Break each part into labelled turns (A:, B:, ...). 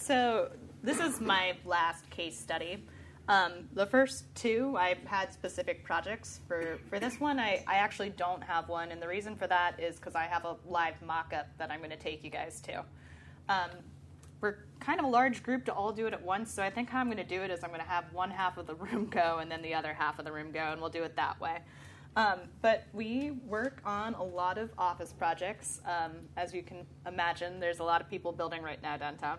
A: So this is my last case study. The first two, I had specific projects. For this one, I actually don't have one, and the reason for that is because I have a live mock-up that I'm going to take you guys to. We're kind of a large group to all do it at once, so I think how I'm going to do it is I'm going to have one half of the room go and then the other half of the room go, and we'll do it that way. But we work on a lot of office projects. As you can imagine, there's a lot of people building right now downtown.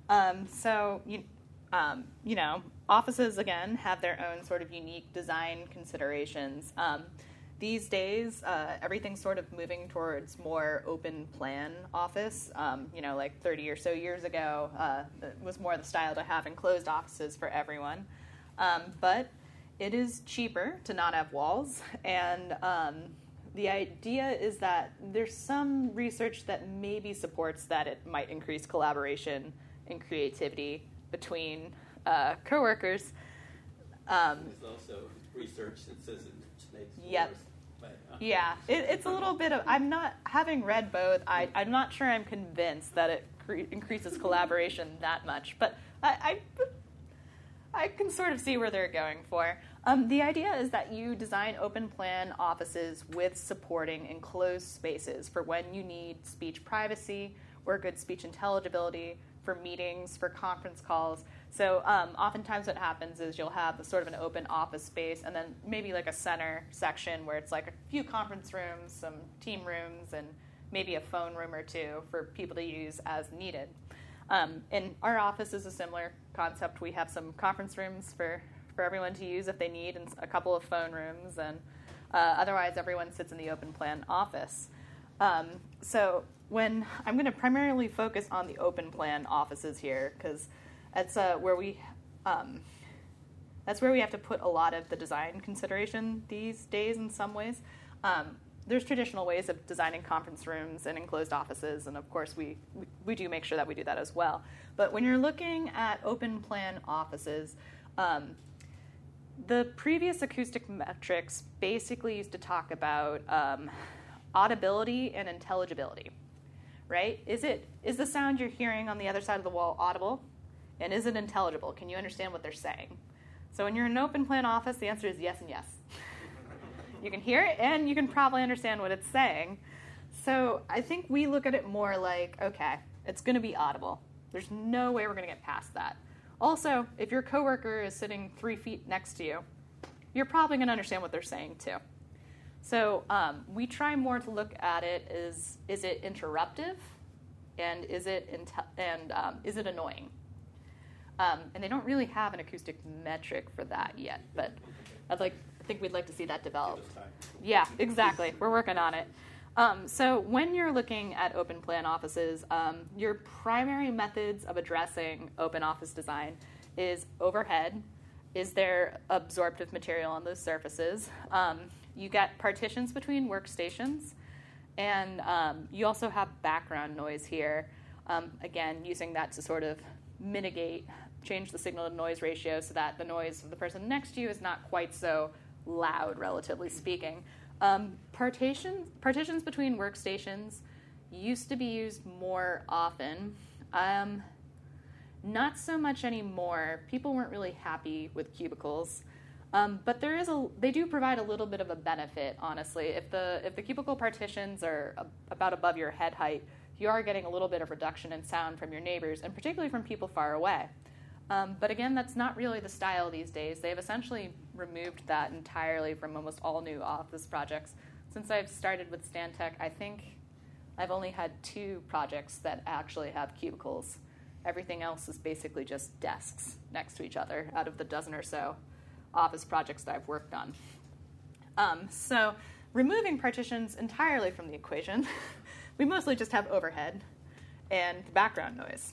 A: Offices, again, have their own sort of unique design considerations. These days, everything's sort of moving towards more open plan office. Like 30 or so years ago, it was more the style to have enclosed offices for everyone. But it is cheaper to not have walls, and the idea is that there's some research that maybe supports that it might increase collaboration and creativity between coworkers.
B: There's also research that says it makes
A: yep.
B: worse.
A: Yeah, it's a little bit of, having read both, I'm not sure I'm convinced that it increases collaboration that much, but I can sort of see where they're going for. The idea is that you design open plan offices with supporting enclosed spaces for when you need speech privacy or good speech intelligibility, for meetings, for conference calls. So oftentimes what happens is you'll have sort of an open office space and then maybe like a center section where it's like a few conference rooms, some team rooms, and maybe a phone room or two for people to use as needed. In our office is a similar concept. We have some conference rooms for everyone to use if they need, and a couple of phone rooms, and otherwise everyone sits in the open plan office. So when I'm going to primarily focus on the open plan offices here, because that's where we have to put a lot of the design consideration these days in some ways. There's traditional ways of designing conference rooms and enclosed offices, and of course we do make sure that we do that as well. But when you're looking at open plan offices, the previous acoustic metrics basically used to talk about audibility and intelligibility, right? Is the sound you're hearing on the other side of the wall audible? And is it intelligible? Can you understand what they're saying? So when you're in an open plan office, the answer is yes and yes. You can hear it, and you can probably understand what it's saying. So I think we look at it more like, okay, it's going to be audible. There's no way we're going to get past that. Also, if your coworker is sitting 3 feet next to you, you're probably going to understand what they're saying too. So we try more to look at it as, is it interruptive, and is it annoying? And they don't really have an acoustic metric for that yet, but I think we'd like to see that develop. Yeah, exactly. We're working on it. So when you're looking at open plan offices, your primary methods of addressing open office design is overhead. Is there absorptive material on those surfaces? You get partitions between workstations, and you also have background noise here. Again, using that to sort of change the signal to noise ratio so that the noise of the person next to you is not quite so loud, relatively speaking. Partitions between workstations used to be used more often. Not so much anymore. People weren't really happy with cubicles. But they do provide a little bit of a benefit, honestly. If the cubicle partitions are about above your head height, you are getting a little bit of reduction in sound from your neighbors, and particularly from people far away. But again, that's not really the style these days. They've essentially removed that entirely from almost all new office projects. Since I've started with Stantec, I think I've only had 2 projects that actually have cubicles. Everything else is basically just desks next to each other out of the dozen or so office projects that I've worked on. So removing partitions entirely from the equation, we mostly just have overhead and background noise.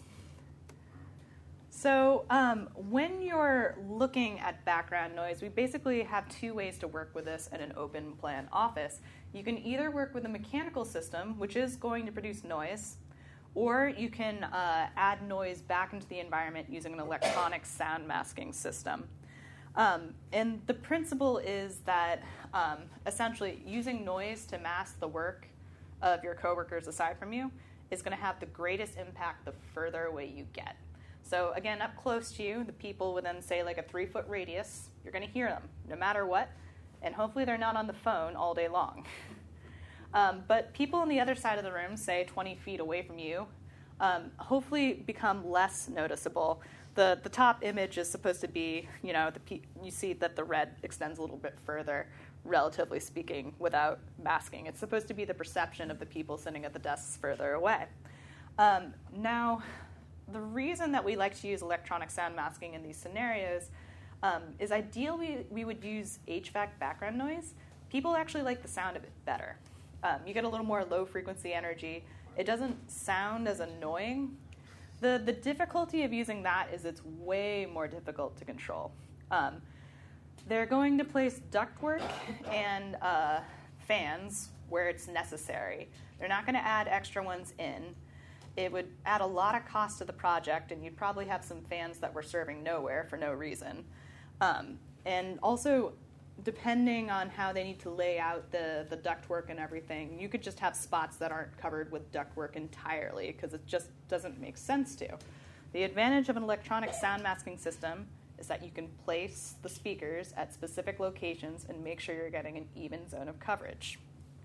A: So when you're looking at background noise, we basically have 2 ways to work with this in an open plan office. You can either work with a mechanical system, which is going to produce noise, or you can add noise back into the environment using an electronic sound masking system. And the principle is that essentially using noise to mask the work of your coworkers aside from you is going to have the greatest impact the further away you get. So again, up close to you, the people within, say, like a 3-foot radius, you're going to hear them no matter what, and hopefully they're not on the phone all day long. But people on the other side of the room, say 20 feet away from you, hopefully become less noticeable. The top image is supposed to be, you see that the red extends a little bit further, relatively speaking, without masking. It's supposed to be the perception of the people sitting at the desks further away. Now, the reason that we like to use electronic sound masking in these scenarios is ideally we would use HVAC background noise. People actually like the sound of it better. You get a little more low-frequency energy. It doesn't sound as annoying. The difficulty of using that is it's way more difficult to control. They're going to place ductwork and fans where it's necessary. They're not going to add extra ones in. It would add a lot of cost to the project, and you'd probably have some fans that were serving nowhere for no reason. And also, depending on how they need to lay out the ductwork and everything, you could just have spots that aren't covered with ductwork entirely because it just doesn't make sense to. The advantage of an electronic sound masking system is that you can place the speakers at specific locations and make sure you're getting an even zone of coverage.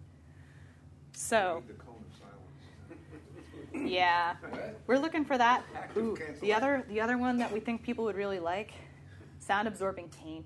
A: So, yeah, we're looking for that. Ooh, the other one that we think people would really like, sound-absorbing paint.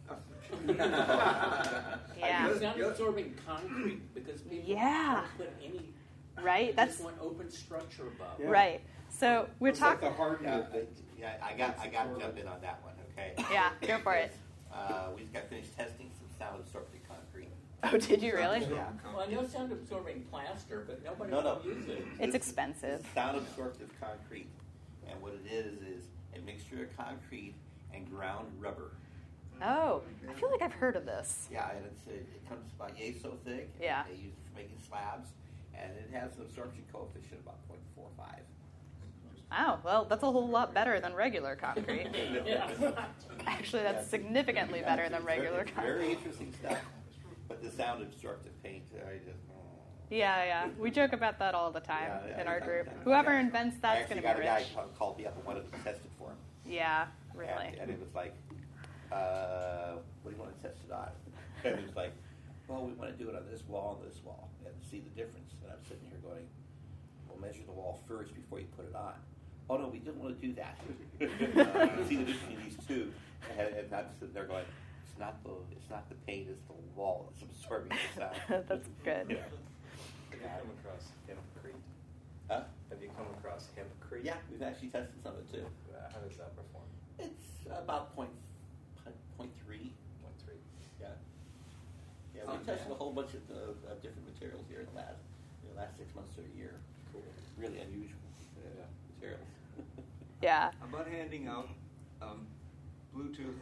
A: Yeah.
C: Sound-absorbing concrete, because people
A: Yeah.
C: don't put any.
A: Right. That's
C: just one open structure above.
D: Yeah.
A: right. So we're
D: It's like
A: talking.
D: the hardwood.
B: I got to jump in on that one, okay?
A: Yeah, go for it.
B: We just got finished testing some sound-absorbing concrete.
A: Oh, did you really?
B: Yeah.
C: Well, I know sound-absorbing plaster, but nobody
B: No.
C: will use it.
A: It's expensive.
B: Sound-absorptive concrete. And what it is a mixture of concrete and ground rubber.
A: Oh, I feel like I've heard of this.
B: Yeah, and it comes about yay so thick.
A: Yeah.
B: They use it for making slabs, and it has an absorption coefficient of about 0.45.
A: Oh, well, that's a whole lot better than regular concrete.
C: Yeah.
A: Actually, that's significantly better than regular
B: It's
A: concrete.
B: very interesting stuff. But the sound-absorptive paint, I just...
A: Yeah. We joke about that all the time
B: Yeah,
A: in our
B: yeah.
A: group. Whoever invents that's going to be
B: I actually got a
A: rich.
B: guy called me up and wanted to test it for him.
A: Yeah, really.
B: And it was like, what do you want to test it on? And it was like, well, we want to do it on this wall and this wall and see the difference. And I'm sitting here going, well, measure the wall first before you put it on. Oh, no, we didn't want to do that. See the difference between these two. And I'm sitting there going, it's not the paint, it's the wall that's absorbing the sound.
A: That's good.
B: Yeah.
E: Have you come across hempcrete?
B: Huh?
E: Have you come across hempcrete?
B: Yeah, we've actually tested some of it too.
E: How does that perform?
B: It's about 0.3.
E: 0.3.
B: Yeah. Yeah, we tested a whole bunch of different materials here in the last 6 months to a year.
E: Cool.
B: Really unusual materials.
A: Yeah.
D: How about handing out Bluetooth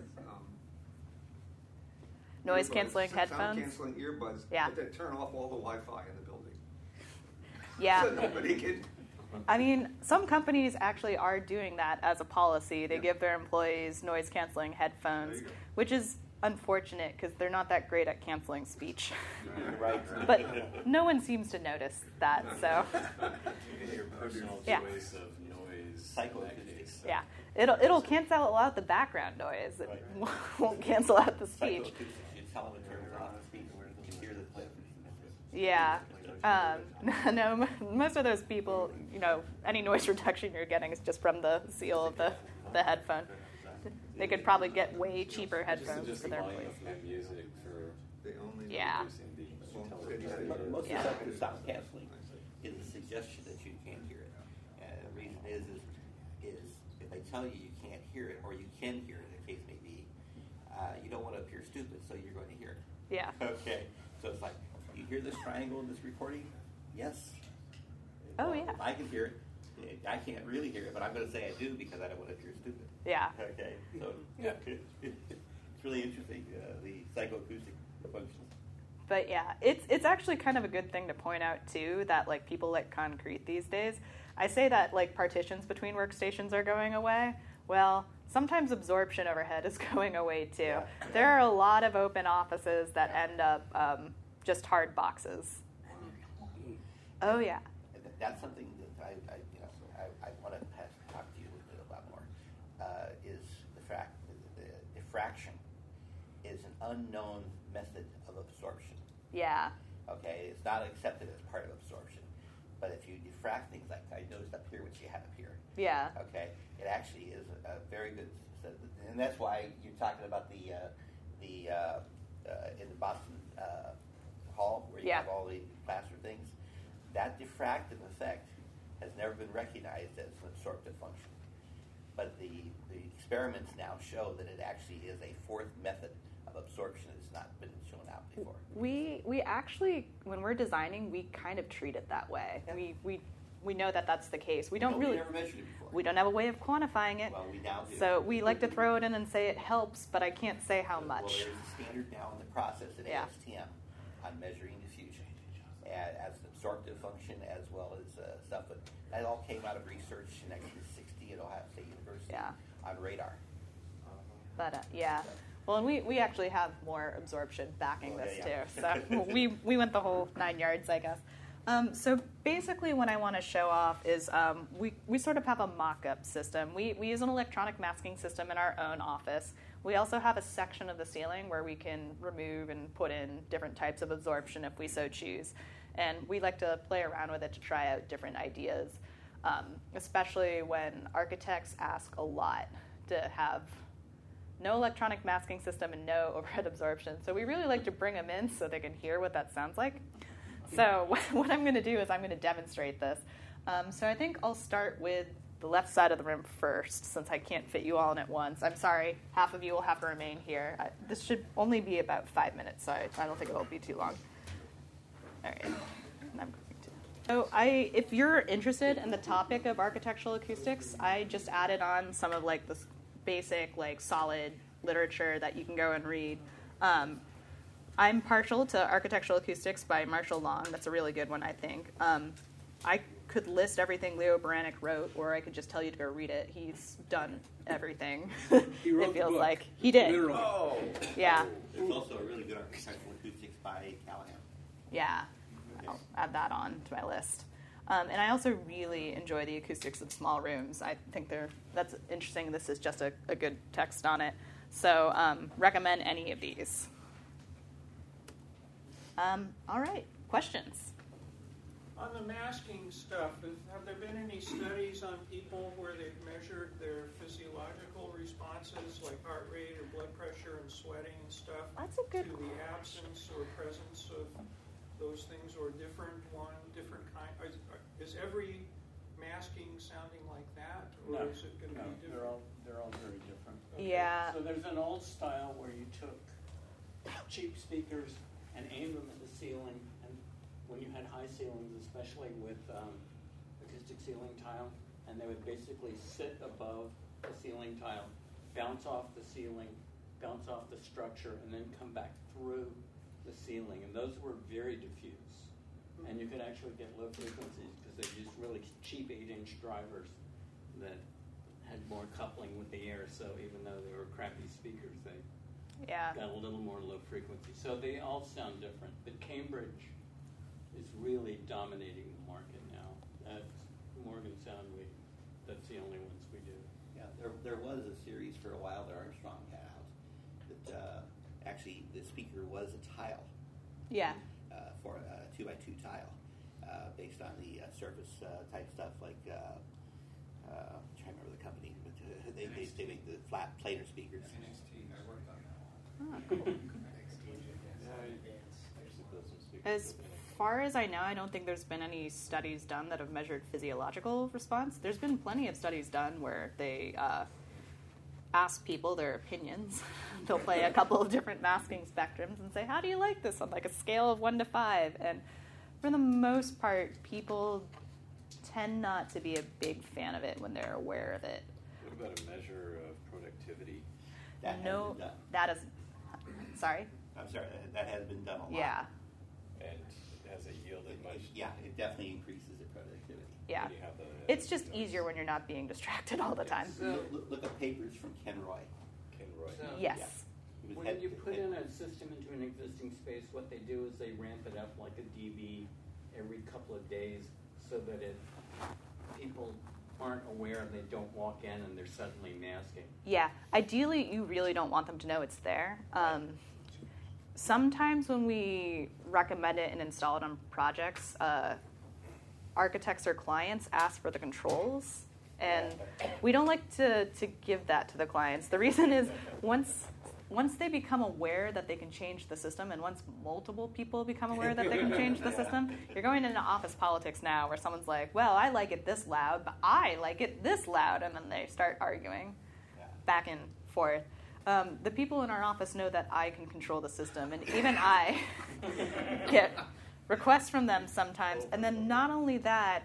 A: Noise
D: earbuds,
A: canceling
D: sound
A: headphones.
D: canceling earbuds,
A: Yeah.
D: but then turn off all the Wi-Fi in the building.
A: Yeah.
D: So nobody can.
A: I mean, some companies actually are doing that as a policy. They give their employees noise-canceling headphones,
D: There you go.
A: which is unfortunate because they're not that great at canceling speech.
B: Right.
A: But no one seems to notice that, so
E: Your personal
A: Yeah.
E: choice of noise.
B: Psychoacoustics.
E: in that case.
A: yeah. It'll cancel out the background noise. It
B: Right.
A: won't cancel out the speech.
B: Psychoacoustics, you tell them it turns off the speaker, you can hear the clip.
A: Yeah. No, most of those people, any noise reduction you're getting is just from the seal of the headphone. They could probably get way cheaper headphones
E: Just
A: for their
E: volume
A: employees.
E: of the music for
D: They only
A: Yeah.
E: reducing the
D: Well,
E: intelligence.
D: yeah.
B: Most
A: Yeah.
B: of the sound canceling is a suggestion that you can't hear it. And the reason is if they tell you you can't hear it, or you can hear it, the case may be, you don't want to appear stupid, so you're going to hear it.
A: Yeah.
B: Okay, so it's like, you hear this triangle in this recording? Yes.
A: Oh,
B: Well,
A: yeah.
B: If I can hear it, I can't really hear it, but I'm going to say I do because I don't want to appear stupid.
A: Yeah.
B: Okay, so
E: Yeah.
B: it's really interesting, the psychoacoustic functions.
A: But yeah, it's actually kind of a good thing to point out too that like people like concrete these days. I say that like partitions between workstations are going away. Well, sometimes absorption overhead is going away too.
B: Yeah.
A: There are a lot of open offices that end up just hard boxes. Oh yeah.
B: And that's something that I want to talk to you a little bit about more. diffraction is an unknown method of absorption.
A: Yeah.
B: Okay, it's not accepted as part of absorption. But if you diffract things like I noticed up here, which you have up here,
A: Yeah.
B: okay, it actually is a very good, and that's why you're talking about the in the Boston Hall where you have all the plaster things. That diffractive effect has never been recognized as an absorptive function. But the experiments now show that it actually is a fourth method of absorption that's not been shown out before.
A: We actually, when we're designing, we kind of treat it that way.
B: Yeah.
A: We know that that's the case. We don't
B: Nobody
A: really
B: ever measured it before.
A: we don't have a way of quantifying it.
B: Well, we now do.
A: So we like to throw it in and say it helps, but I can't say how much.
B: Well, there's a standard now in the process at
A: Yeah.
B: ASTM on measuring diffusion as an absorptive function as well as stuff. But that all came out of research in 1960 at Ohio State University on radar.
A: But yeah. Well, and we actually have more absorption backing this
B: Yeah.
A: too. So we went the whole 9 yards, I guess. So basically what I want to show off is we sort of have a mock-up system. We use an electronic masking system in our own office. We also have a section of the ceiling where we can remove and put in different types of absorption if we so choose. And we like to play around with it to try out different ideas, especially when architects ask a lot to have no electronic masking system and no overhead absorption. So we really like to bring them in so they can hear what that sounds like. So what I'm going to do is I'm going to demonstrate this. So I think I'll start with the left side of the room first, since I can't fit you all in at once. I'm sorry, half of you will have to remain here. This should only be about 5 minutes, so I don't think it'll be too long. All right. And I'm going to. So if you're interested in the topic of architectural acoustics, I just added on some of like this basic, like solid literature that you can go and read. I'm partial to Architectural Acoustics by Marshall Long. That's a really good one, I think. I could list everything Leo Baranek wrote, or I could just tell you to go read it. He's done everything.
F: He wrote
A: it feels
F: the book.
A: like he did.
F: Literally.
B: Oh!
A: Yeah.
B: There's also a really good architectural acoustics by Callahan.
A: Yeah. I'll add that on to my list. And I also really enjoy the acoustics of small rooms. I think that's interesting. This is just a good text on it. So recommend any of these. All right, questions?
G: On the masking stuff, have there been any studies on people where they've measured their physiological responses, like heart rate or blood pressure and sweating and stuff,
A: That's a good
G: to the absence or presence of those things, or different kind? Is every masking sounding like that, or
C: No,
G: is it going to be
C: they're
G: different?
C: all very different.
A: Yeah.
C: So there's an old style where you took cheap speakers and aimed them at the ceiling, and when you had high ceilings, especially with acoustic ceiling tile, and they would basically sit above the ceiling tile, bounce off the ceiling, bounce off the structure, and then come back through the ceiling. And those were very diffuse. And you could actually get low frequencies because they used really cheap 8-inch drivers that had more coupling with the air. So even though they were crappy speakers, they
A: Yeah.
C: got a little more low frequency. So they all sound different. But Cambridge is really dominating the market now. That's Morgan Sound. That's the only ones we do.
B: Yeah, there was a series for a while that Armstrong had out that actually the speaker was a tile.
A: Yeah.
B: For a 2x2 tile, based on the surface type stuff like I'm trying to remember the company, but they make the flat planar speakers.
D: I worked on that one.
A: Oh, cool. As far as I know, I don't think there's been any studies done that have measured physiological response. There's been plenty of studies done where they ask people their opinions. They'll play a couple of different masking spectrums and say, how do you like this on like a scale of 1 to 5? And for the most part, people tend not to be a big fan of it when they're aware of it.
E: What about a measure of productivity?
B: That has
A: No,
B: been done.
A: that is, sorry?
B: I'm sorry, that has been done a lot.
A: Yeah,
E: And has it yielded much?
B: Yeah, it definitely increases the productivity.
A: yeah.
E: When you have the
A: It's just easier when you're not being distracted all the time.
B: Look at papers from Ken Roy.
E: Ken Roy.
C: So-
A: Yes.
B: Yeah. He was
C: When
B: head-
C: you put
B: head-
C: in a system into an existing space, what they do is they ramp it up like a dB every couple of days so that people aren't aware and they don't walk in and they're suddenly masking.
A: Yeah, ideally, you really don't want them to know it's there. Sometimes when we recommend it and install it on projects, architects or clients ask for the controls, and we don't like to give that to the clients. The reason is once they become aware that they can change the system, and once multiple people become aware that they can change the system, you're going into office politics now where someone's like, well, I like it this loud, but I like it this loud, and then they start arguing back and forth. The people in our office know that I can control the system, and even I get requests from them sometimes. And then not only that,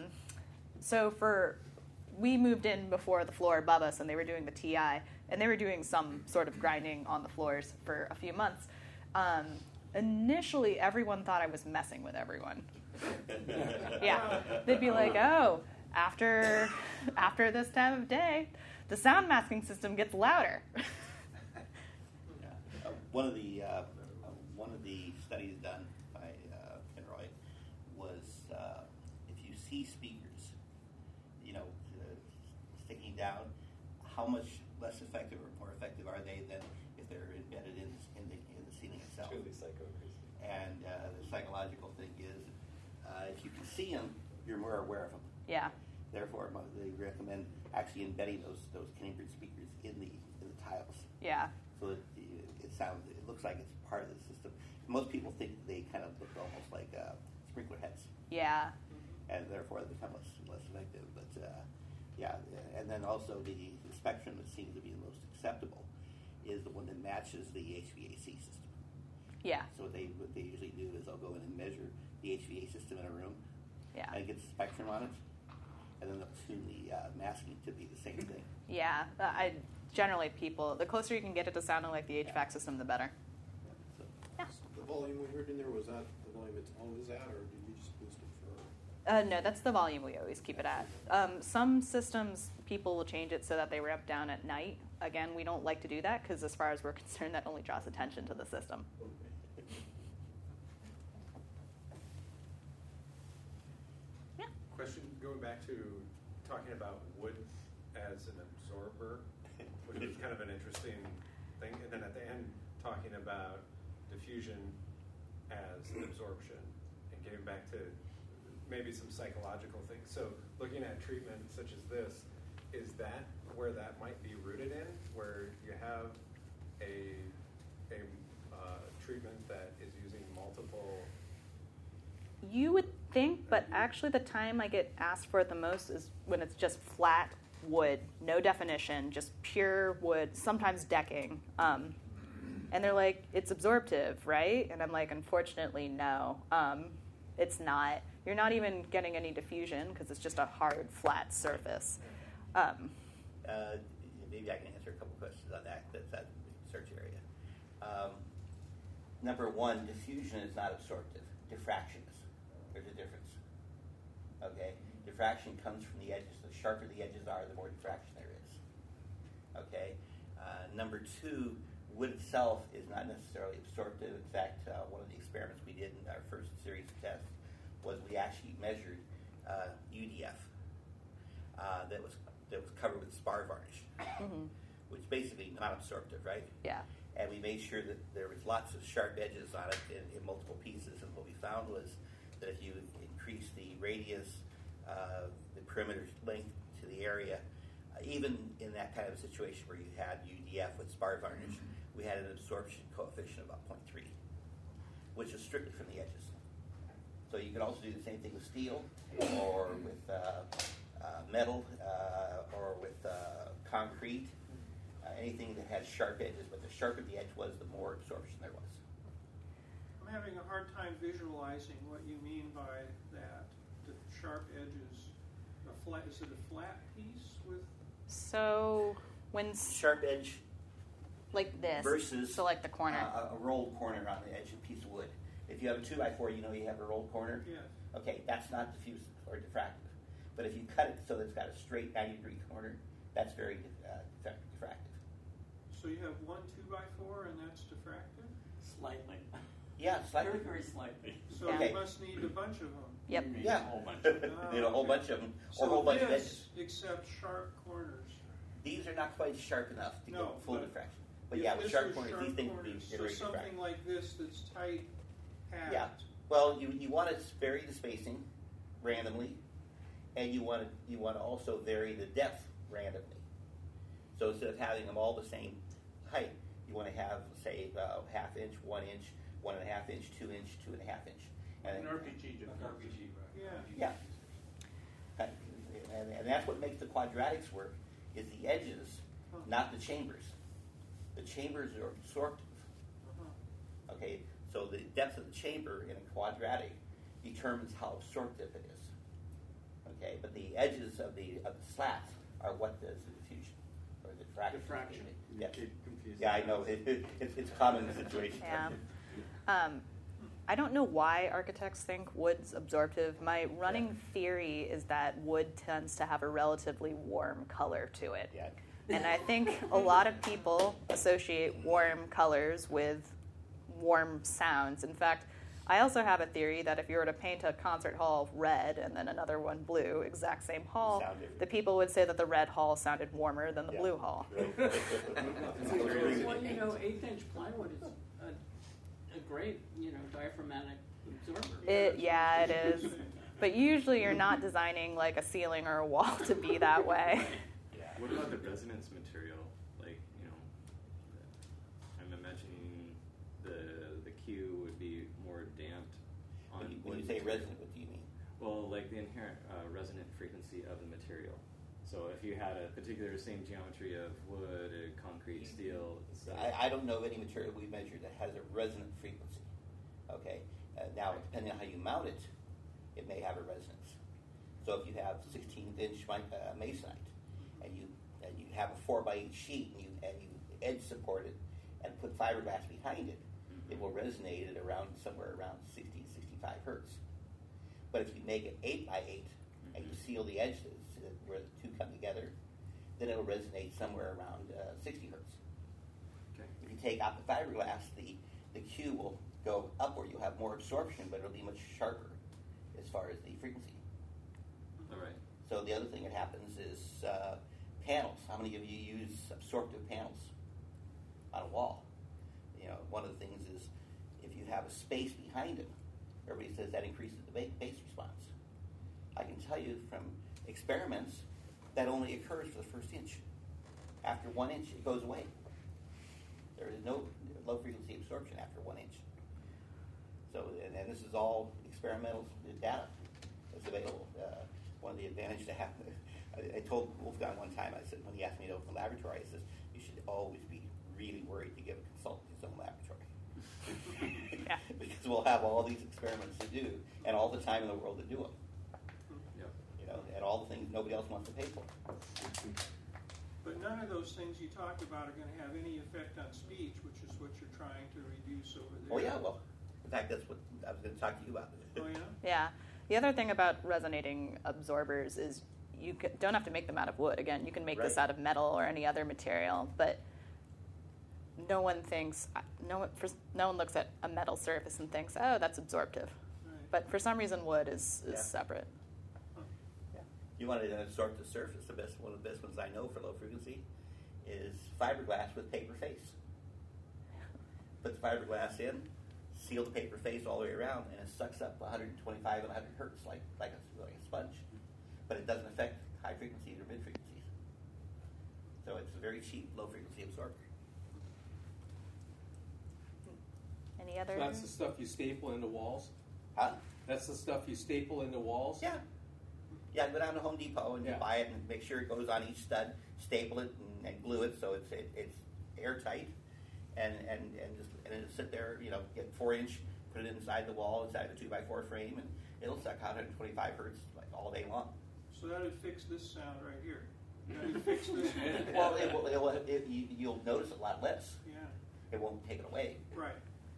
A: we moved in before the floor above us, and they were doing the TI, and they were doing some sort of grinding on the floors for a few months. Initially, everyone thought I was messing with everyone. Yeah, they'd be like, "Oh, after this time of day, the sound masking system gets louder."
B: One of the studies done by Ken Roy was if you see speakers, sticking down, how much less effective or more effective are they than if they're embedded in the ceiling itself?
E: Truly psychoacoustics.
B: And the psychological thing is, if you can see them, you're more aware of them.
A: Yeah.
B: Therefore, they recommend actually embedding those Cambridge speakers in the tiles.
A: Yeah.
B: So that it looks like it's part of the system. Most people think they kind of look almost like sprinkler heads,
A: Yeah.
B: and therefore they become less effective. But and then also the spectrum that seems to be the most acceptable is the one that matches the HVAC system.
A: Yeah.
B: So what they usually do is they'll go in and measure the HVAC system in a room,
A: Yeah.
B: and get the spectrum on it, and then they'll tune the masking to be the same thing.
A: Yeah. Generally, the closer you can get it to sounding like the HVAC system, the better.
B: So,
A: Yeah.
D: The volume we heard in there, was that the volume it's always at, or did you just boost it for?
A: No, that's the volume we always keep it at. Some systems, people will change it so that they ramp down at night. Again, we don't like to do that because as far as we're concerned, that only draws attention to the system. Yeah.
E: Question, going back to talking about wood as an absorber, which was kind of an interesting thing, and then at the end talking about diffusion as absorption, and getting back to maybe some psychological things. So looking at treatment such as this, is that where that might be rooted in, where you have a treatment that is using multiple?
A: You would think, but actually the time I get asked for it the most is when it's just flat wood, no definition, just pure wood, sometimes decking. And they're like, it's absorptive, right? And I'm like, unfortunately, no. It's not. You're not even getting any diffusion because it's just a hard, flat surface.
B: Maybe I can answer a couple questions on that. That's that research area. Number one, diffusion is not absorptive. Diffraction is. There's a difference. Okay? Diffraction comes from the edges. The sharper the edges are, the more diffraction there is. Okay? Number two, wood itself is not necessarily absorptive. In fact, one of the experiments we did in our first series of tests was we actually measured UDF that was covered with spar varnish, which is basically non-absorptive, right?
A: Yeah.
B: And we made sure that there was lots of sharp edges on it in multiple pieces. And what we found was that if you increase the radius, the perimeter length to the area, even in that kind of a situation where you had UDF with spar varnish, we had an absorption coefficient of about 0.3, which is strictly from the edges. So you can also do the same thing with steel, or with metal, or with concrete, anything that has sharp edges. But the sharper the edge was, the more absorption there was.
G: I'm having a hard time visualizing what you mean by that. The sharp edges. Is it a flat piece with?
A: So when
B: Sharp edge
A: like this,
B: versus
A: so like the corner.
B: a rolled corner on the edge of a piece of wood. If you have a 2x4, you have a rolled corner.
G: Yes.
B: Okay, that's not diffusive or diffractive. But if you cut it so that it's got a straight 90-degree corner, that's very diffractive.
G: So you have one 2x4 and that's diffractive?
C: Slightly.
B: Yeah,
C: Very,
B: slightly.
C: very slightly.
G: So
B: Okay.
G: you must need a bunch of them.
A: Yep.
C: You need
B: Yeah.
C: a whole bunch of them.
B: You know, a whole bunch of them, or
G: So
B: a whole bunch of
G: this
B: edges.
G: except sharp corners.
B: These are not quite sharp enough to
G: No,
B: get full
G: but
B: diffraction. But
G: If
B: yeah, with
G: this
B: sharp
G: was
B: corners,
G: sharp
B: these things would be
G: corners,
B: very
G: so something
B: diffract.
G: like this that's tight packed.
B: Yeah. Well, you want to vary the spacing randomly, and you want to also vary the depth randomly. So instead of having them all the same height, you want to have, say, half inch, 1 inch, 1.5 inch, 2 inch, 2.5 inch.
G: An RPG.
B: Yeah. And that's what makes the quadratics work, is the edges, not the chambers. The chambers are absorptive.
G: Uh-huh.
B: Okay, so the depth of the chamber in a quadratic determines how absorptive it is. Okay, but the edges of the slats are what does the diffusion or the diffraction.
C: Diffraction.
B: Yes. Yeah, I know. It's a common situation.
A: Yeah. I don't know why architects think wood's absorptive. My running theory is that wood tends to have a relatively warm color to it.
B: Yeah.
A: And I think a lot of people associate warm colors with warm sounds. In fact, I also have a theory that if you were to paint a concert hall red and then another one blue, exact same hall,
B: Sound different.
A: the people would say that the red hall sounded warmer than the
B: Yeah.
A: blue hall.
B: Right.
C: Well, you know, 1/8-inch plywood is a great, diaphragmatic absorber.
A: Yeah, it is. But usually you're not designing like a ceiling or a wall to be that way.
F: What about the resonance material? Like, I'm imagining the Q would be more damped on
B: When you
F: wood
B: say
F: material.
B: resonant, what do you mean?
F: Well, like the inherent resonant frequency of the material. So if you had a particular same geometry of wood, concrete, steel,
B: I don't know of any material we measured that has a resonant frequency. Okay. Now, depending on how you mount it, it may have a resonance. So if you have 16-inch masonite, and you have a 4x8 sheet, and you edge support it, and put fiberglass behind it, it will resonate at somewhere around 60, 65 hertz. But if you make it 8x8 and you seal the edges where the two come together, then it'll resonate somewhere around 60 hertz.
F: Okay.
B: If you take out the fiberglass, the Q will go upward. You'll have more absorption, but it'll be much sharper as far as the frequency.
F: All right.
B: So the other thing that happens is panels. How many of you use absorptive panels on a wall? One of the things is if you have a space behind it, everybody says that increases the base response. I can tell you from experiments that only occurs for the first inch. After 1 inch, it goes away. There is no low frequency absorption after 1 inch. So, and this is all experimental data that's available. One of the advantages to have, I told Wolfgang one time, I said, when he asked me to open the laboratory, I said, you should always be really worried to give a consultant his own laboratory.
A: Yeah.
B: Because we'll have all these experiments to do and all the time in the world to do them.
F: Yep.
B: And all the things nobody else wants to pay for.
G: But none of those things you talked about are going to have any effect on speech, which is what you're trying to reduce over there.
B: Oh yeah, well, in fact, that's what I was going to talk to you about.
G: Oh yeah?
A: Yeah. The other thing about resonating absorbers is you don't have to make them out of wood. Again, you can make this
B: Right.
A: out of metal or any other material, but no one looks at a metal surface and thinks, oh, that's absorptive.
G: Right.
A: But for some reason, wood is
B: Yeah.
A: separate.
B: Yeah. You want to absorb the surface. One of the best ones I know for low frequency is fiberglass with paper face. Put the fiberglass in, seal the paper face all the way around, and it sucks up 125 and 100 hertz like a sponge. But it doesn't affect high frequencies or mid frequencies. So it's a very cheap low frequency absorber.
A: Any other?
H: So that's the stuff you staple into walls?
B: Huh?
H: That's the stuff you staple into walls?
B: Yeah. Yeah, go down to Home Depot and you
H: Yeah.
B: buy it and make sure it goes on each stud, staple it and glue it so it's airtight, and it'll sit there, get 4-inch, put it inside the wall, inside the 2x4 frame, and it'll suck out 125 hertz like all day long.
G: So that would fix this sound right here. That would fix this.
B: Well, you'll notice a lot less.
G: Yeah,
B: It won't take it away.
G: right.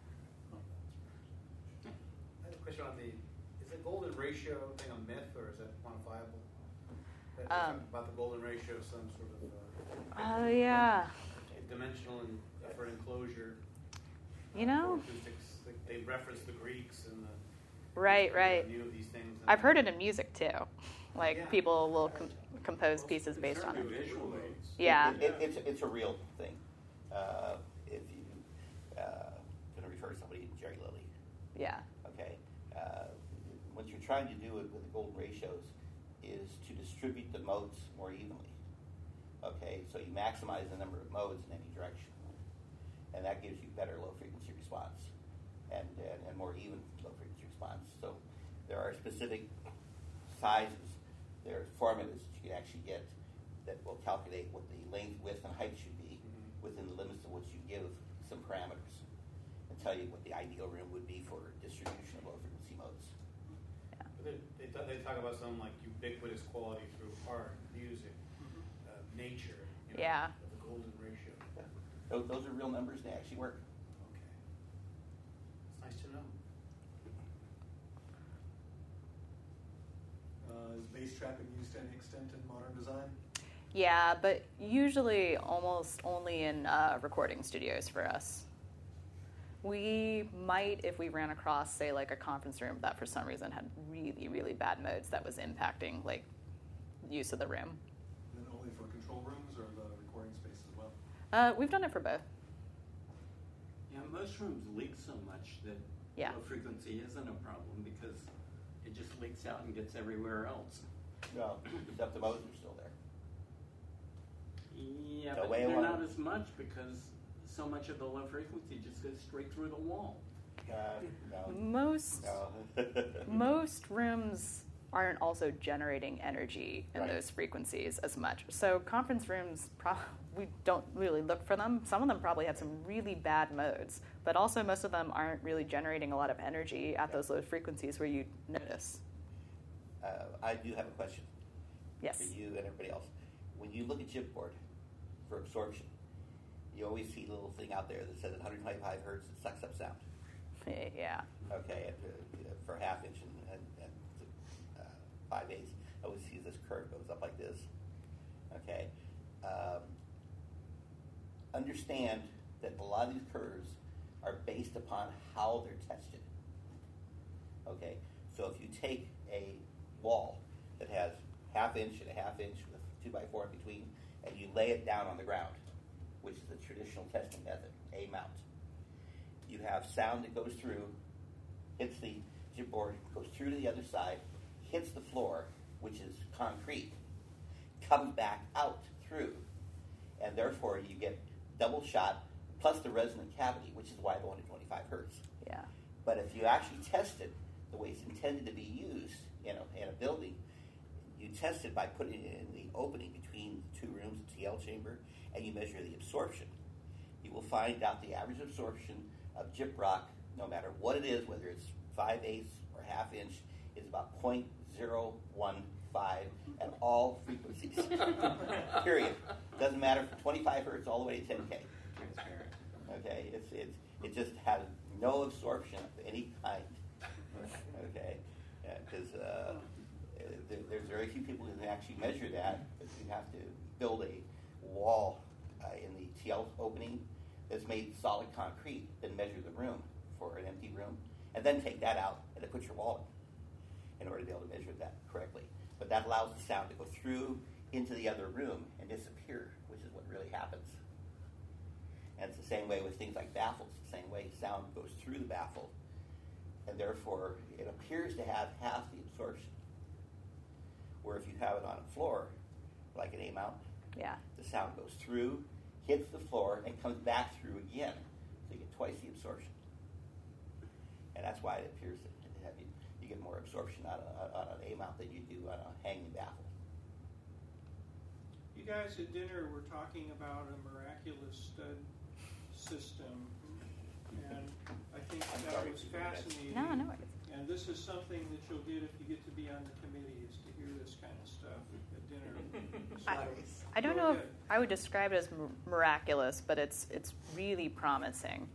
I: I have a question on is the golden ratio thing a myth or is that quantifiable? About the golden ratio, some sort of
A: Oh, yeah.
I: dimensional and for an enclosure.
A: You know,
I: for acoustics. they reference the Greeks and the
A: Right.
I: knew of these things.
A: I've heard it in music too. Like
I: Yeah.
A: people will compose pieces based on it.
C: Visually.
A: Yeah.
B: It's a real thing. If you going to refer to somebody, Jerry Lilly.
A: Yeah.
B: Okay. What you're trying to do with the golden ratios is to distribute the modes more evenly. Okay, so you maximize the number of modes in any direction, and that gives you better low frequency response and more even low frequency response. So there are specific sizes, there are formulas that you can actually get that will calculate what the length, width, and height should be within the limits of which you give some parameters and tell you what the ideal room would be for distribution of low frequency modes.
I: They talk about something like ubiquitous quality through art, music, nature.
A: Yeah.
I: The golden ratio.
B: Yeah. Those are real numbers, and they actually work.
I: Okay. It's nice to know.
J: Is bass trapping used to any extent in modern design?
A: Yeah, but usually almost only in recording studios for us. We might, if we ran across, say, like a conference room that for some reason had really, really bad modes that was impacting, like, use of the room.
J: And then only for control rooms or the recording space as well?
A: We've done it for both.
C: Yeah, most rooms leak so much that
A: Yeah.
C: low frequency isn't a problem because it just leaks out and gets everywhere else.
B: Well, except the modes are still there.
C: Yeah,
B: The
C: but
B: way I
C: they're
B: want
C: not
B: it.
C: as much because so much of the low frequency just goes straight through the wall.
B: No.
A: Most
B: No.
A: most rooms aren't also generating energy in
B: Right.
A: those frequencies as much. So conference rooms, we don't really look for them. Some of them probably have some really bad modes, but also most of them aren't really generating a lot of energy at those low frequencies where you notice.
B: I do have a question
A: Yes.
B: for you and everybody else. When you look at chipboard for absorption, you always see a little thing out there that says at 125 hertz it sucks up sound.
A: Yeah.
B: Okay, for half inch and 5/8, I always see this curve goes up like this. Okay, understand that a lot of these curves are based upon how they're tested. Okay, so if you take a wall that has half inch and a half inch with 2x4 in between, and you lay it down on the ground, which is the traditional testing method, A mount. You have sound that goes through, hits the chipboard, goes through to the other side, hits the floor, which is concrete, comes back out through, and therefore you get double shot plus the resonant cavity, which is why the 125 hertz.
A: Yeah.
B: But if you actually test it the way it's intended to be used in a building, you test it by putting it in the opening between the two rooms, the TL chamber, and you measure the absorption. You will find out the average absorption of gyprock, no matter what it is, whether it's 5/8 or half inch, is about 0.015 at all frequencies. Period. Doesn't matter from 25 hertz all the way to 10K.
C: Transparent.
B: Okay, it just has no absorption of any kind. Okay, because there's very few people who can actually measure that. Because you have to build a wall in the TL opening that's made solid concrete, then measure the room for an empty room, and then take that out and then put your wall in order to be able to measure that correctly. But that allows the sound to go through into the other room and disappear, which is what really happens. And it's the same way with things like baffles. The same way sound goes through the baffle, and therefore it appears to have half the absorption. Where if you have it on a floor, like an A-mount,
A: Yeah.
B: the sound goes through, hits the floor, and comes back through again. So you get twice the absorption. And that's why it appears that you get more absorption on an A-mount than you do on a hanging baffle.
G: You guys at dinner were talking about a miraculous stud system, and I think that was fascinating.
A: No.
G: And this is something that you'll get if you get to be on the committee, is to hear this kind of stuff at dinner.
A: I don't know if I would describe it as miraculous, but it's really promising.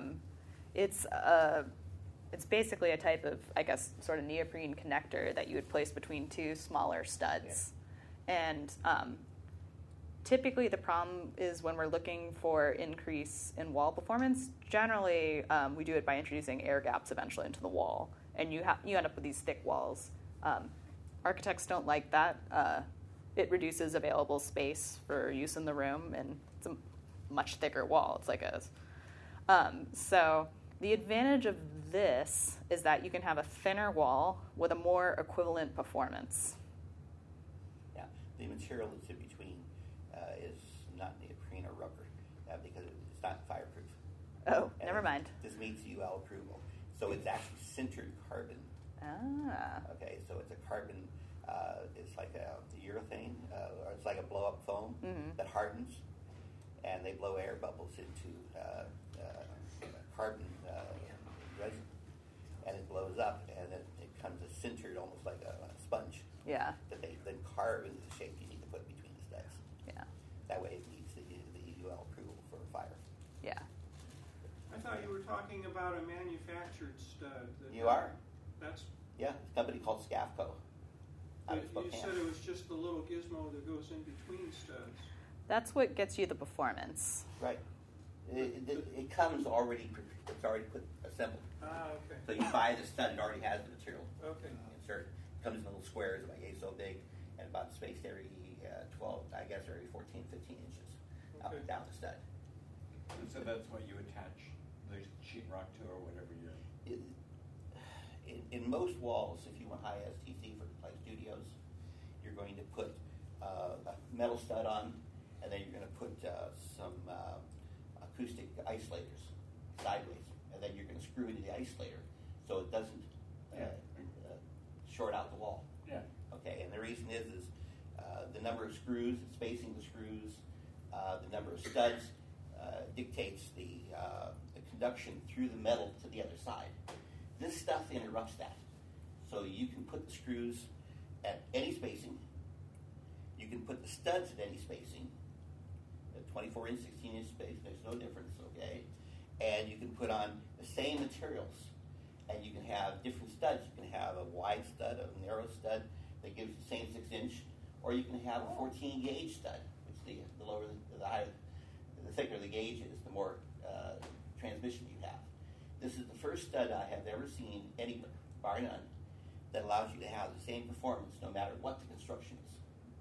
A: It's basically a type of, I guess, sort of neoprene connector that you would place between two smaller studs.
B: Yeah.
A: And typically, the problem is when we're looking for increase in wall performance. Generally, we do it by introducing air gaps eventually into the wall, and you end up with these thick walls. Architects don't like that. It reduces available space for use in the room, and it's a much thicker wall. It's like a so the advantage of this is that you can have a thinner wall with a more equivalent performance.
B: Yeah, the material that's in between is not neoprene or rubber because it's not fireproof.
A: Oh,
B: And
A: never mind.
B: This meets UL approval. So it's actually sintered carbon.
A: Ah.
B: Okay, so it's a carbon, it's like a urethane, or it's like a blow-up foam that hardens, and they blow air bubbles into carbon resin, and it blows up, and it comes as sintered, almost like a sponge.
A: Yeah.
B: That they then carve into the shape you need to put between the studs.
A: Yeah.
B: That way it meets the UL approval for fire.
A: Yeah.
G: I thought you were talking about a manufactured stud.
B: You are?
G: That's.
B: Yeah, it's a company called Scafco.
G: You said it was just the little gizmo that goes in between studs.
A: That's what gets you the performance.
B: Right. It comes already, it's already assembled.
G: Ah, okay.
B: So you buy the stud, it already has the material.
G: Okay.
B: Insert. It comes in little squares about yay so big and about spaced every 12, I guess every 14, 15 inches up and down the stud.
K: And so that's what you attach the sheetrock to or whatever you're...
B: In most walls, if you want high STC for like studios, you're going to put a metal stud on, and then you're going to put some acoustic isolators sideways, and then you're going to screw into the isolator so it doesn't short out the wall.
K: Yeah.
B: Okay, and the reason is the number of screws, the spacing of the screws, the number of studs dictates the conduction through the metal to the other side. This stuff interrupts that. So you can put the screws at any spacing. You can put the studs at any spacing. At 24-inch, 16-inch space, there's no difference, okay? And you can put on the same materials. And you can have different studs. You can have a wide stud, a narrow stud that gives the same 6-inch. Or you can have a 14-gauge stud, which the lower, the higher, the thicker the gauge is, the more transmission you have. This is the first stud I have ever seen anywhere, bar none, that allows you to have the same performance no matter what the construction is.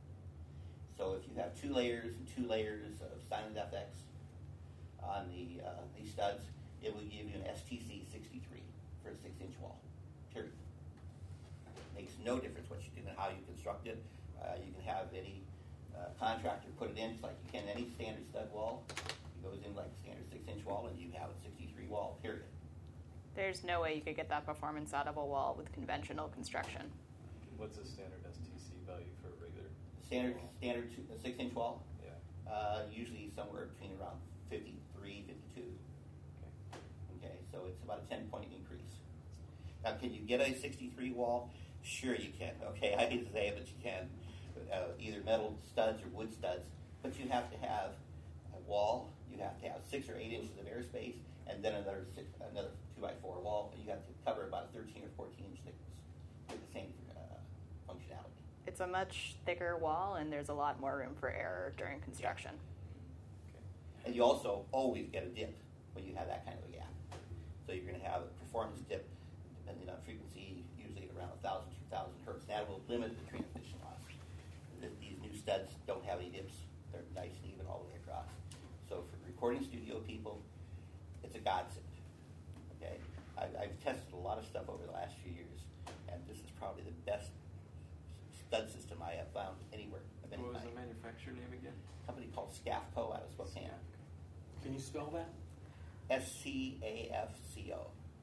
B: So if you have 2 layers and 2 layers of Silent FX on these studs, it will give you an STC 63 for a 6-inch wall, period. Makes no difference what you do and how you construct it. You can have any contractor put it in, just like you can any standard stud wall. It goes in like a standard 6-inch wall, and you have a 63 wall, period.
A: There's no way you could get that performance out of a wall with conventional construction.
F: What's a standard STC value for a regular?
B: Standard 6-inch wall?
F: Yeah.
B: Usually somewhere between around 53, 52. Okay, so it's about a 10-point increase. Now, can you get a 63 wall? Sure you can. Okay, I hate to say it, but you can. Either metal studs or wood studs. But you have to have a wall. You have to have 6 or 8 inches of airspace, and then another 2x4 wall. You have to cover about a 13 or 14 inch thickness with the same functionality.
A: It's a much thicker wall, and there's a lot more room for error during construction.
B: And you also always get a dip when you have that kind of a gap. So you're going to have a performance dip depending on frequency, usually at around 1,000, 2,000 hertz. That will limit the transmission loss. These new studs don't have any dips. They're nice and even all the way across. So for recording studio people, it's a godsend. Okay, I've tested a lot of stuff over the last few years, and this is probably the best stud system I have found anywhere.
H: What was the manufacturer name again?
B: A company called Scafco out of Spokane.
H: Can you spell that?
B: SCAFCO.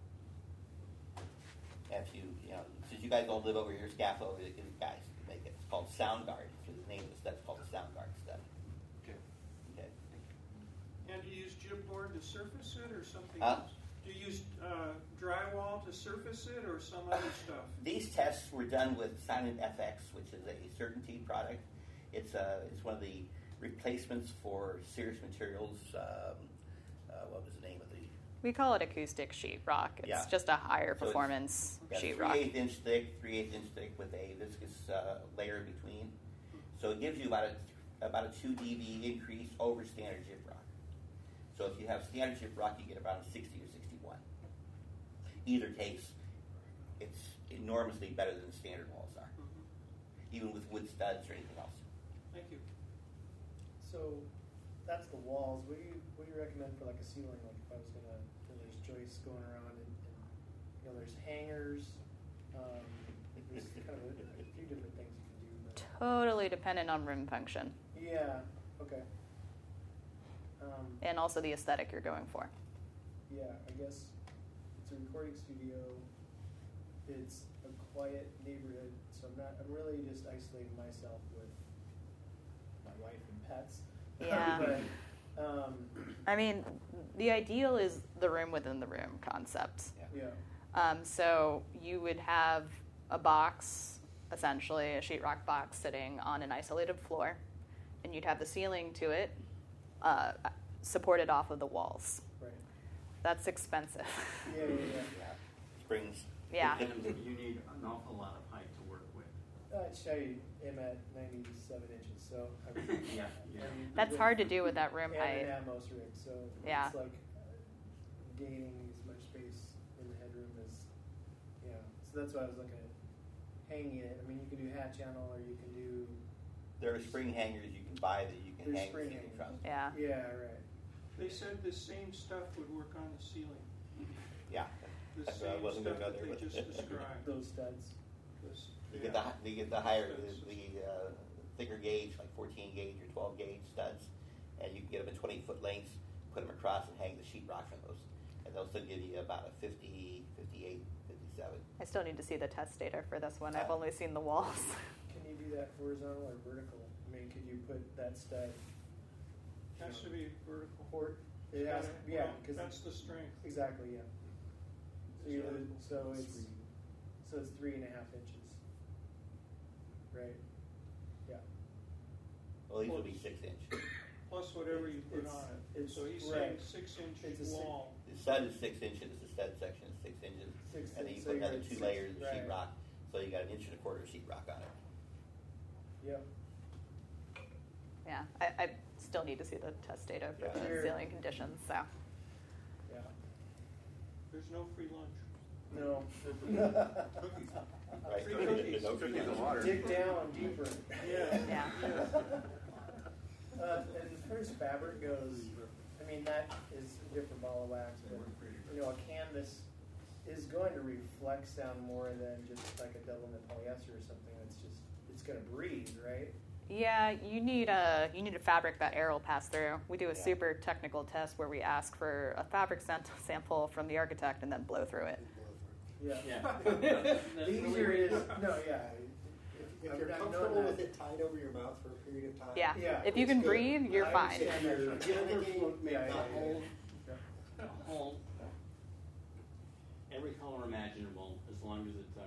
B: Since you guys all live over here, Scafco, the guys make it. It's called Soundguard. So the name of the stud's called the Soundguard stud.
H: Okay.
B: Okay.
G: And do you use chipboard to surface it or something else? Do you use drywall to surface it or some other stuff?
B: These tests were done with Silent FX, which is a Certainty product. It's one of the replacements for Cirrus Materials. What was the name of the?
A: We call it acoustic sheetrock. It's just a higher performance sheetrock.
B: 3/8 inch thick, 3/8 inch thick with a viscous layer in between. So it gives you about about a 2 dB increase over standard gyprock. So if you have standard gyprock, you get about a 60 or 61. Either case, it's enormously better than standard walls are, even with wood studs or anything else.
G: Thank you.
L: So that's the walls. What do you recommend for like a ceiling? Like if I was gonna, there's joists going around, and there's hangers. There's kind of a few different things you can do. But
A: Totally dependent on room function
L: yeah. Okay.
A: and also the aesthetic you're going for.
L: Yeah, I guess it's a recording studio. It's a quiet neighborhood, so I'm really just isolating myself with my wife and pets.
A: Yeah.
L: But,
A: I mean, the ideal is the room within the room concept.
L: yeah.
A: So you would have a box, essentially a sheetrock box, sitting on an isolated floor, and you'd have the ceiling to it, supported off of the walls.
L: Right.
A: That's expensive.
L: Yeah.
B: Springs.
A: Yeah.
C: And you need an awful lot of height to work with.
L: I am at 97 inches, so
C: Yeah.
A: That's hard to do with that room
L: and
A: height.
L: an Atmos rig, so
A: Yeah.
L: it's like gaining as much space in the headroom as, so that's why I was looking at hanging it. I mean, you can do hat channel, or you can do,
B: There are spring hangers you can buy that you can
L: There's
B: hang the
L: spring
B: ceiling
L: hangers.
B: from.
A: Yeah.
L: yeah, right.
G: They said the same stuff would work on the ceiling.
B: Yeah.
G: The
B: That's what I
G: same
B: wasn't
G: stuff
B: gonna go
G: that
B: there
G: they
B: with.
G: just described.
L: Those studs.
B: You get the higher, the thicker gauge, like 14 gauge or 12 gauge studs, and you can get them in 20-foot lengths, put them across, and hang the sheetrock from those. And they'll still give you about a 50, 58, 57.
A: I still need to see the test data for this one. I've only seen the walls.
L: Can you do that horizontal or vertical? I mean, could you put that stud?
G: Has to be vertical.
L: It has, yeah, because
G: That's the strength.
L: exactly, yeah. So it's 3.5 inches, right? Yeah.
B: Well, these will be 6 inch.
G: Plus whatever you put
L: It's-
G: on it.
L: it's-
G: So he's
L: right.
G: saying 6-inch
L: It's a
G: wall.
B: The stud is 6 inches. The stud section is 6 inches,
L: 6
B: and then you
L: inches,
B: put
L: so you're
B: another
L: at
B: 2
L: 6,
B: layers of
L: right.
B: sheetrock, so you got an 1.25 inch sheetrock on it.
L: Yep.
A: Yeah. I still need to see the test data for
B: Yeah.
A: the
L: Sure.
A: ceiling conditions. So.
L: Yeah.
G: There's no free lunch.
L: No.
J: Cookies.
B: Right.
G: Free cookies.
B: No
J: Cookies and water.
L: Dig down deeper.
A: Yeah.
L: And as far as fabric goes, I mean, that is a different ball of wax, but a canvas is going to reflect sound more than just like a double knit polyester or something. It's going to breathe, right?
A: Yeah, you need a fabric that air will pass through. We do a
B: Yeah.
A: super technical test where we ask for a fabric sample from the architect and then blow through it.
L: Yeah.
C: Yeah.
L: The easier it is, no, yeah.
M: If
L: I've
M: you're
L: known
M: comfortable
L: that.
M: with it tied over your mouth for a period of time.
A: Yeah.
L: Yeah,
A: If you
L: it's
A: can
L: good.
A: breathe, you're
L: I
A: fine.
L: understand that.
M: If you're panicking,
L: Yeah,
M: not
L: yeah,
M: hold.
L: yeah.
C: Hold every color imaginable as long as it's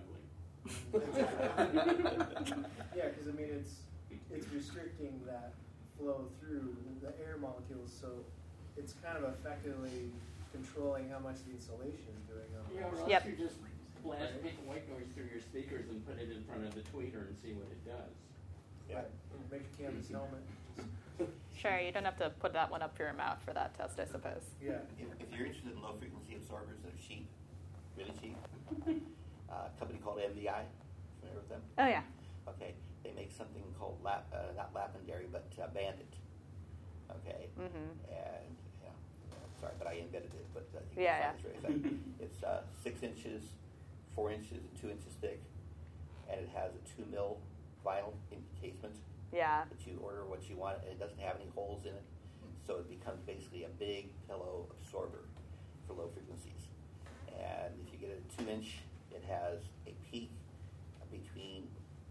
C: ugly.
L: Yeah, because I mean, it's restricting that flow through the air molecules, so it's kind of effectively controlling how much the insulation is doing on
C: Yeah, or
L: it.
C: else
A: Yep.
C: you just blast pink and white noise through your speakers and put it in front of the tweeter and see what it does.
B: Yeah.
L: Make a canvas helmet.
A: Sure, you don't have to put that one up your mouth for that test, I suppose.
L: Yeah.
B: If you're interested in low frequency absorbers that are cheap, really cheap, a company called MDI, familiar with them?
A: Oh, yeah.
B: Okay, they make something called not Lapidary, but Bandit. Okay,
A: Mm-hmm.
B: and sorry, but I invented it. But you can
A: Yeah,
B: find this very thing. It's 6 inches, 4 inches, and 2 inches thick, and it has a 2 mil vinyl encasement
A: Yeah.
B: that you order what you want, and it doesn't have any holes in it, so it becomes basically a big pillow absorber for low frequencies. And if you get a 2 inch, it has a peak between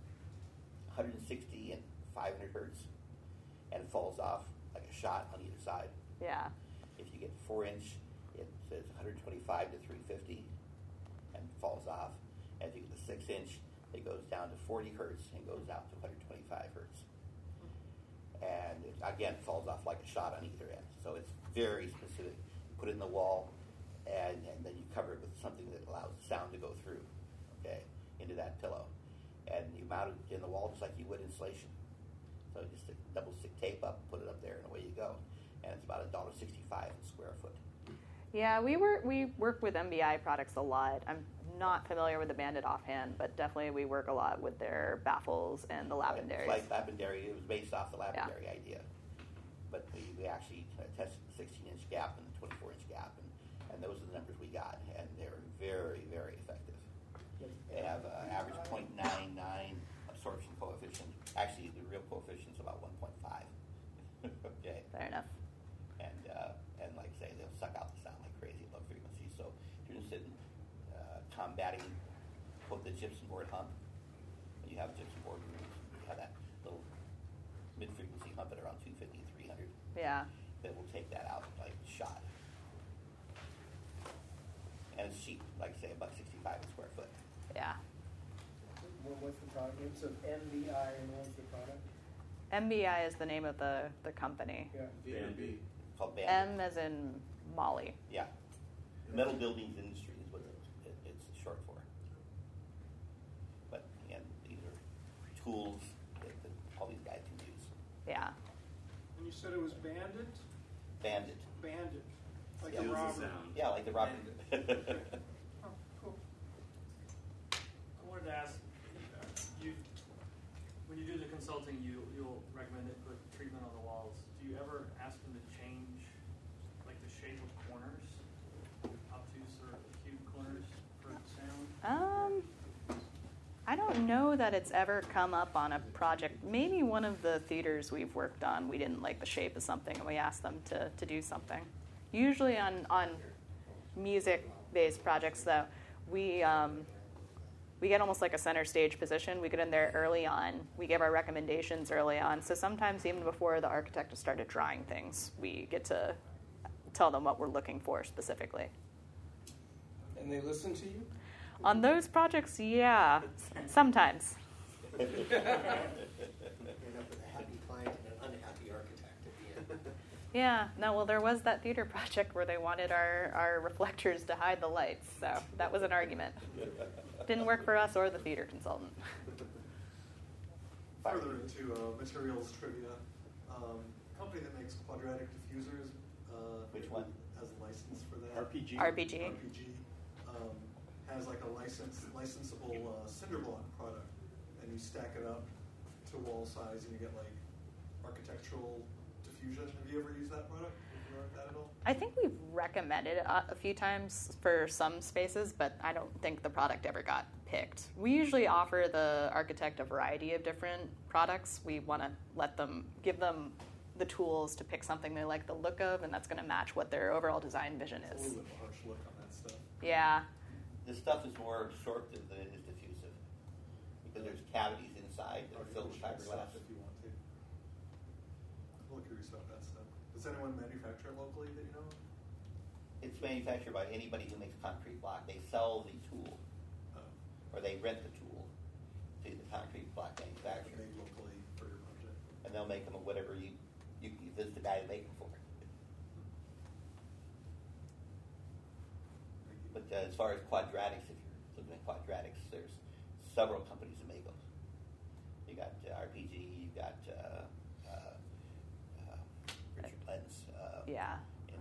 B: 160 and 500 hertz, and it falls off like a shot on either side.
A: Yeah.
B: If you get 4 inch, it says 125 to 350 and falls off. And if you get the 6 inch, it goes down to 40 hertz and goes out to 125 hertz. And it, again, falls off like a shot on either end. So it's very specific. You put it in the wall, and then you cover it with something that allows the sound to go through, okay, into that pillow. And you mount it in the wall just like you would insulation. So just stick, double stick tape up, put it up there, and away you go. And it's about $1.65 a square foot.
A: Yeah, we work with MBI products a lot. I'm not familiar with the Bandit offhand, but definitely we work a lot with their baffles and the Lapendaries.
B: It's like Lapendary. It was based off the Lapendary idea. But we actually tested the 16-inch gap and the 24-inch gap, and those are the numbers we got, and they're very, very effective. They have an average 0.99 absorption coefficient. Actually, the real coefficient is about 1.5. Okay.
A: Fair enough.
B: And like I say, they'll suck out the sound like crazy at low frequency. So if you're interested in combating the gypsum board hump, you have gypsum board rooms, you have that little mid-frequency hump at around 250, 300.
A: Yeah.
B: That will take that out like a shot. And it's cheap, like I say, $1.65 a square foot.
A: Yeah.
L: What's the product name? So MBI, and what's the product?
A: MBI is the name of the company.
L: Yeah.
D: B&B.
B: Called Bandit.
A: M as in Molly.
B: Yeah. Metal Buildings Industry is what it's short for. But again, these are tools that all these guys can use.
A: Yeah.
G: And you said it was Bandit?
B: Bandit.
G: Bandit. Like
B: Yeah.
G: a
F: Feels the
G: robber.
F: sound.
B: Yeah, like the robber.
G: Oh, cool.
N: I wanted to ask, when you do the consulting, you'll recommend they put treatment on the walls. Do you ever ask them to change, like the shape of corners, obtuse or acute corners for sound?
A: I don't know that it's ever come up on a project. Maybe one of the theaters we've worked on, we didn't like the shape of something, and we asked them to do something. Usually on music-based projects, though, we get almost like a center stage position. We get in there early on. We give our recommendations early on. So sometimes even before the architect has started drawing things, we get to tell them what we're looking for specifically.
J: And they listen to you?
A: On those projects, yeah, sometimes.
M: You end up with a happy client and an unhappy architect at the end.
A: Yeah, no, well, there was that theater project where they wanted our reflectors to hide the lights, so that was an argument. Didn't work for us or the theater consultant.
J: Further into materials trivia, company that makes quadratic diffusers.
B: Which one?
J: Has a license for that.
L: RPG.
A: RPG.
J: Has like a licensable cinder block product, and you stack it up to wall size, and you get like architectural diffusion. Have you ever used that product? Have you learned that at all?
A: I think we've recommended it a few times for some spaces, but I don't think the product ever got picked. We usually offer the architect a variety of different products. We want to give them the tools to pick something they like the look of, and that's going to match what their overall design vision
J: It's a
A: is.
J: little bit of a harsh look on that stuff.
A: Yeah.
B: This stuff is more absorptive than it is diffusive because there's cavities inside that are filled with fiberglass.
J: If you want to. I'm a little curious about that stuff. Does anyone manufacture it locally that you know of?
B: It's manufactured by anybody who makes concrete block. They sell the tool, or they rent the tool to the concrete block manufacturer.
J: Made locally for your project.
B: And they'll make them whatever you visit the guy to make them for. But as far as quadratics, if you're looking at quadratics, there's several companies that make them. You got RPG, you got Richard Lenz.
A: Yeah.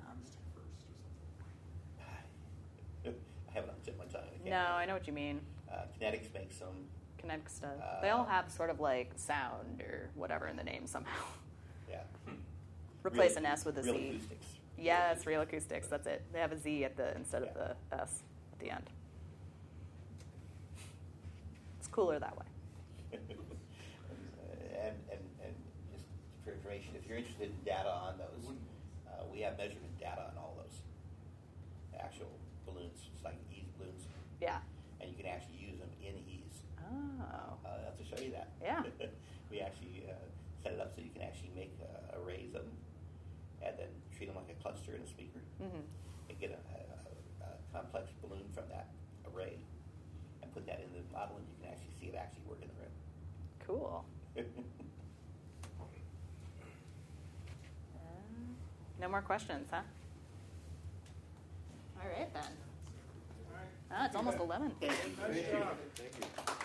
B: I haven't on the tip of my tongue.
A: No, I know what you mean.
B: Kinetics makes them.
A: Kinetic stuff. They all have sort of like sound or whatever in the name somehow.
B: Yeah.
A: Replace an S with a Z.
B: Real acoustics.
A: Yeah, it's Real Acoustics. That's it. They have a Z instead of the S at the end. It's cooler that way.
B: And just for information, if you're interested in data on those, we have measurement data on all those actual balloons. It's like ease balloons.
A: Yeah.
B: And you can actually use them in ease.
A: Oh.
B: I'll have to show you that.
A: Yeah.
B: We actually set it up so you can actually make arrays of them and then treat them like a cluster in a speaker and get a complex balloon from that array and put that in the model, and you can actually see it actually work in the room.
A: Cool. No more questions, huh? All right, then.
G: All right.
A: Ah, it's almost 11.
G: Nice job.
D: Thank you.